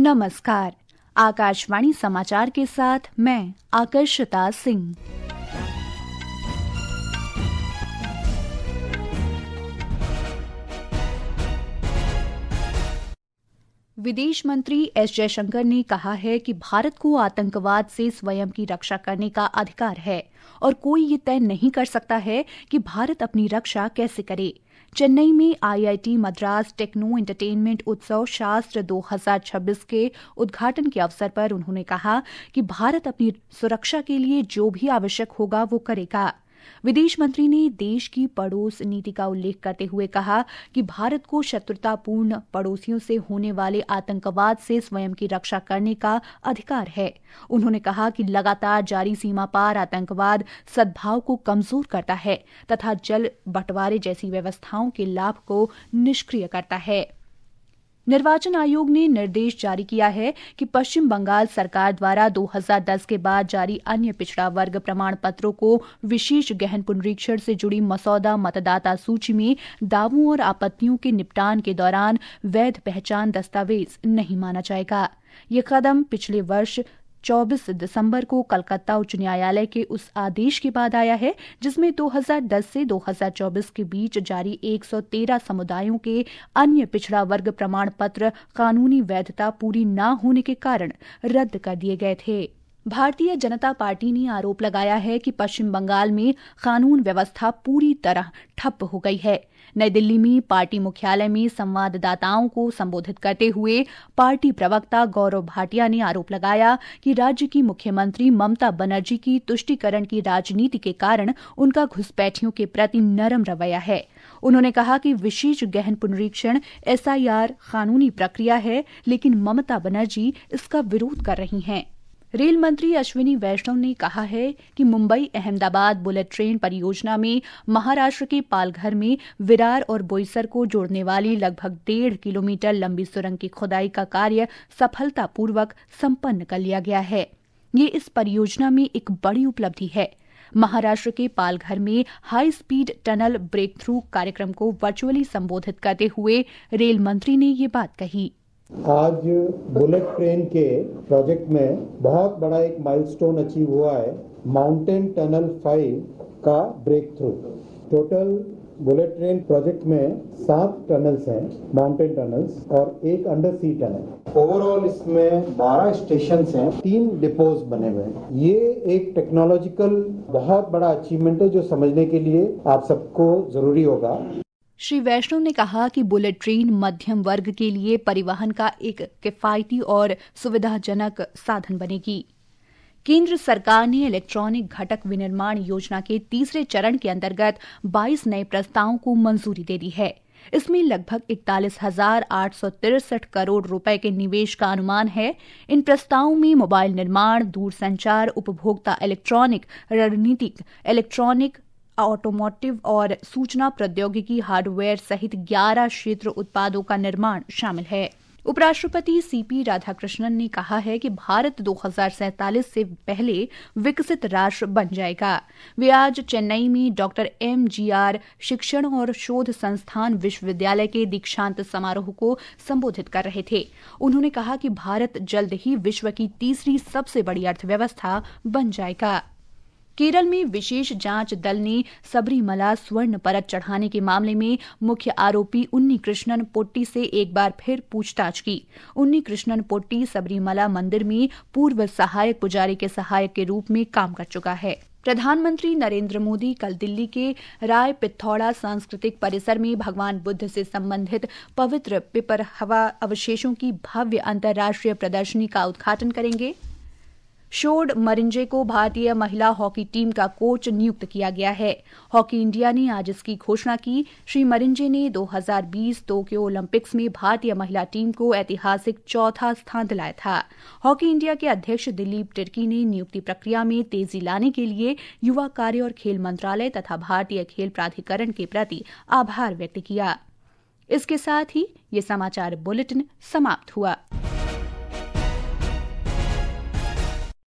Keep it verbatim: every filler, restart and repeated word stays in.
नमस्कार। आकाशवाणी समाचार के साथ मैं आकर्षिता सिंह। विदेश मंत्री एस जयशंकर ने कहा है कि भारत को आतंकवाद से स्वयं की रक्षा करने का अधिकार है और कोई ये तय नहीं कर सकता है कि भारत अपनी रक्षा कैसे करे। चेन्नई में I I T Madras techno entertainment उत्सव शास्त्र दो हज़ार छब्बीस के उद्घाटन के अवसर पर उन्होंने कहा कि भारत अपनी सुरक्षा के लिए जो भी आवश्यक होगा वो करेगा। विदेश मंत्री ने देश की पड़ोस नीति का उल्लेख करते हुए कहा कि भारत को शत्रुतापूर्ण पड़ोसियों से होने वाले आतंकवाद से स्वयं की रक्षा करने का अधिकार है। उन्होंने कहा कि लगातार जारी सीमा पार आतंकवाद सद्भाव को कमजोर करता है तथा जल बंटवारे जैसी व्यवस्थाओं के लाभ को निष्क्रिय करता है। निर्वाचन आयोग ने निर्देश जारी किया है कि पश्चिम बंगाल सरकार द्वारा दो हज़ार दस के बाद जारी अन्य पिछड़ा वर्ग प्रमाण पत्रों को विशेष गहन पुनरीक्षण से जुड़ी मसौदा मतदाता सूची में दावों और आपत्तियों के निपटान के दौरान वैध पहचान दस्तावेज नहीं माना जाएगा। ये कदम पिछले वर्ष चौबीस दिसंबर को कलकत्ता उच्च न्यायालय के उस आदेश के बाद आया है जिसमें दो हज़ार दस से दो हज़ार चौबीस के बीच जारी एक सौ तेरह समुदायों के अन्य पिछड़ा वर्ग प्रमाण पत्र कानूनी वैधता पूरी न होने के कारण रद्द कर दिए गए थे। भारतीय जनता पार्टी ने आरोप लगाया है कि पश्चिम बंगाल में कानून व्यवस्था पूरी तरह ठप हो गई है। नई दिल्ली में पार्टी मुख्यालय में संवाददाताओं को संबोधित करते हुए पार्टी प्रवक्ता गौरव भाटिया ने आरोप लगाया कि राज्य की मुख्यमंत्री ममता बनर्जी की तुष्टीकरण की राजनीति के कारण उनका घुसपैठियों के प्रति नरम रवैया है। उन्होंने कहा कि विशेष गहन पुनरीक्षण एस आई आर कानूनी प्रक्रिया है, लेकिन ममता बनर्जी इसका विरोध कर रही हैं। रेल मंत्री अश्विनी वैष्णव ने कहा है कि मुंबई अहमदाबाद बुलेट ट्रेन परियोजना में महाराष्ट्र के पालघर में विरार और बोईसर को जोड़ने वाली लगभग डेढ़ किलोमीटर लंबी सुरंग की खुदाई का कार्य सफलतापूर्वक संपन्न कर लिया गया है। ये इस परियोजना में एक बड़ी उपलब्धि है। महाराष्ट्र के पालघर में high speed tunnel breakthrough कार्यक्रम को वर्चुअली संबोधित करते हुए रेल मंत्री ने ये बात कही। आज बुलेट ट्रेन के प्रोजेक्ट में बहुत बड़ा एक माइलस्टोन अचीव हुआ है, माउंटेन टनल फाइव का breakthrough. Total bullet train project में सात टनल्स हैं, माउंटेन टनल्स, और एक अंडर सी टनल। ओवरऑल इसमें बारह स्टेशन हैं, तीन डिपोज बने हुए हैं। ये एक टेक्नोलॉजिकल बहुत बड़ा अचीवमेंट है जो समझने के लिए आप सबको जरूरी होगा। श्री वैष्णव ने कहा कि बुलेट ट्रेन मध्यम वर्ग के लिए परिवहन का एक किफायती और सुविधाजनक साधन बनेगी। केंद्र सरकार ने इलेक्ट्रॉनिक घटक विनिर्माण योजना के तीसरे चरण के अंतर्गत बाईस नए प्रस्तावों को मंजूरी दे दी है। इसमें लगभग इकतालीस हजार आठ सौ तिरसठ करोड़ रुपए के निवेश का अनुमान है। इन प्रस्तावों में मोबाइल निर्माण, दूरसंचार, उपभोक्ता इलेक्ट्रॉनिक, रणनीतिक इलेक्ट्रॉनिक, ऑटोमोटिव और सूचना प्रौद्योगिकी हार्डवेयर सहित ग्यारह क्षेत्र उत्पादों का निर्माण शामिल है। उपराष्ट्रपति सी पी राधाकृष्णन ने कहा है कि भारत दो हज़ार सैंतालीस से पहले विकसित राष्ट्र बन जाएगा। वे आज चेन्नई में डॉक्टर एम जी आर शिक्षण और शोध संस्थान विश्वविद्यालय के दीक्षांत समारोह को संबोधित कर रहे थे। उन्होंने कहा कि भारत जल्द ही विश्व की तीसरी सबसे बड़ी अर्थव्यवस्था बन जाएगा। केरल में विशेष जांच दल ने सबरीमला स्वर्ण परत चढ़ाने के मामले में मुख्य आरोपी उन्नी कृष्णन पोट्टी से एक बार फिर पूछताछ की। उन्नी कृष्णन पोट्टी सबरीमला मंदिर में पूर्व सहायक पुजारी के सहायक के रूप में काम कर चुका है। प्रधानमंत्री नरेंद्र मोदी कल दिल्ली के राय पिथौड़ा सांस्कृतिक परिसर में भगवान बुद्ध से संबंधित पवित्र पिपरहवा अवशेषों की भव्य अंतर्राष्ट्रीय प्रदर्शनी का उद्घाटन करेंगे। शोड मरिंजे को भारतीय महिला हॉकी टीम का कोच नियुक्त किया गया है। हॉकी इंडिया ने आज इसकी घोषणा की। श्री मरिंजे ने दो हज़ार बीस टोक्यो ओलंपिक्स में भारतीय महिला टीम को ऐतिहासिक चौथा स्थान दिलाया था। हॉकी इंडिया के अध्यक्ष दिलीप तिर्की ने नियुक्ति प्रक्रिया में तेजी लाने के लिए युवा कार्य और खेल मंत्रालय तथा भारतीय खेल प्राधिकरण के प्रति आभार व्यक्त किया। इसके साथ ही ये समाचार बुलेटिन समाप्त हुआ।